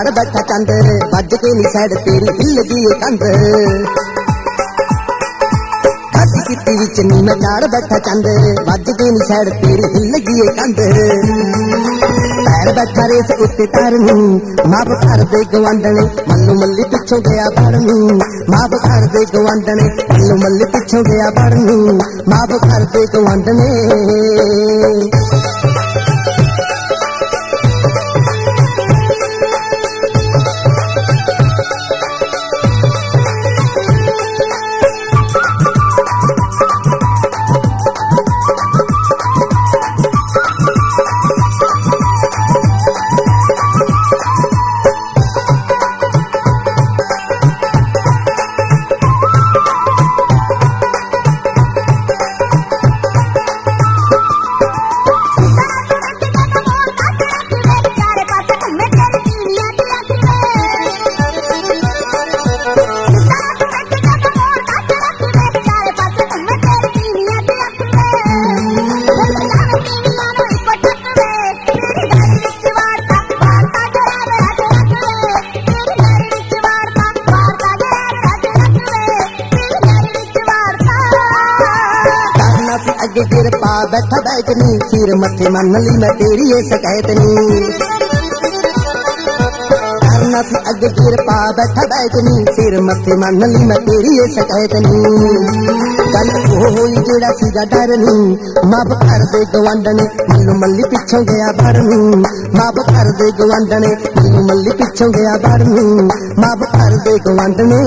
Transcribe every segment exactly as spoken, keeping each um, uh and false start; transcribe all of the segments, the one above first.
चाड़ बैठा चंद बज के नी सैड तेरी हिल गई कंध हसी किती विच नी मैं चाड़ बैठा चंद बज के नी सैड तेरी हिल गई कंध पैर बैठा रेस उत्ते तारनू माप कर दे गवांडने मल्लू मल्ली पिछों गया पड़नू माप कर दे गवांडने मल्लू मल्ली पिछों गया पड़नू माप कर दे गवांडने गिर पा बैठा बैठनी सिर मथे मन ली मैं तेरी ये शिकायत नी करना सी अगे गिर पा बैठा बैठनी सिर मथे मन ली मैं तेरी ये शिकायत नी गल ओ होई जेड़ा सीगा डर नी माफ कर दे गवांडने मल्लू मल्ली पिछों गया भरनू माफ कर दे गवांडने मल्लू मल्ली पिछों गया भरनू माफ कर दे गवांडने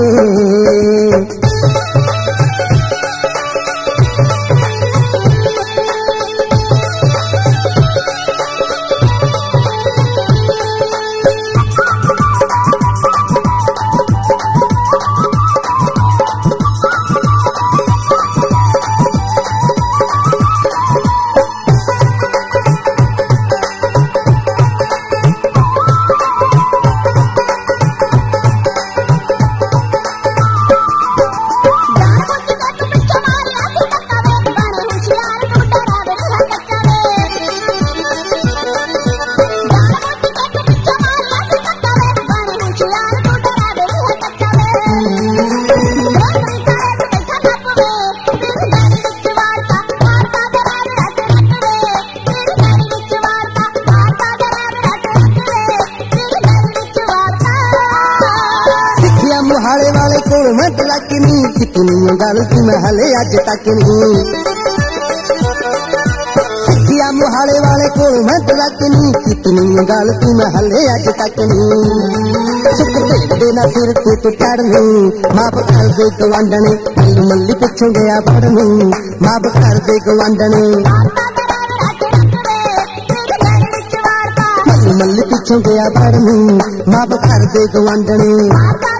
मुहाले वाले को मैं तलक नहीं कितनी गल की मैं हले अज तक नहीं सिखिया मुहाले वाले को मैं तलक नहीं कितनी गल की मैं हले अज तक नहीं सुख दे ना सिर तू तो चढ़नू माफ कर दे गवांडने मल्लू मल्ली पिछों गया पड़नू माफ कर दे गवांडने मल्लू मल्ली पिछों गया पड़नू माफ कर दे गवांडने